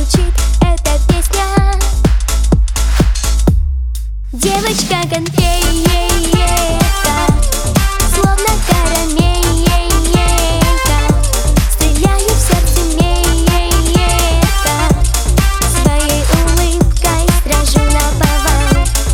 звучит эта песня. Девочка-конфетка, словно карамелька, стреляю в сердце метко, своей улыбкой сражу наповал.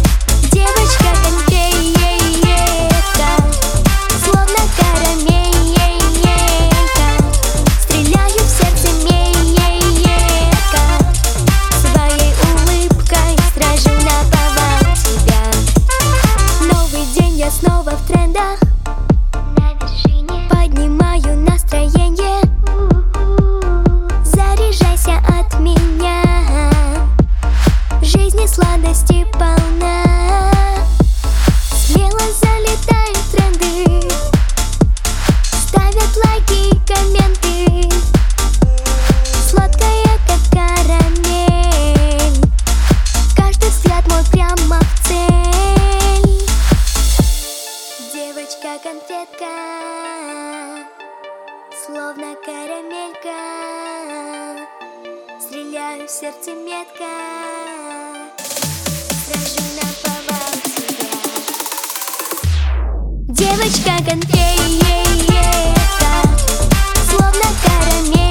Девочка-конфетка, словно карамелька, стреляю в сердце метко, своей улыбкой сражу наповал тебя. Новый день, я снова в трендах, на вершине поднимаю настроение. Заряжайся от меня, в жизни сладости полна. Смело залетай в тренды, ставят лайки и комменты. Сладкая, как карамель, каждый взгляд мой прямо в цель. Девочка-конфетка, словно карамелька, стреляю в сердце метко, сражу наповал тебя. Девочка-конфетка, словно карамелька,